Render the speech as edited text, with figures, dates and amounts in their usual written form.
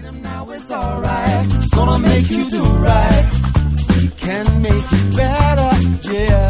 Now it's alright. It's gonna make you do right. We can make it better, yeah.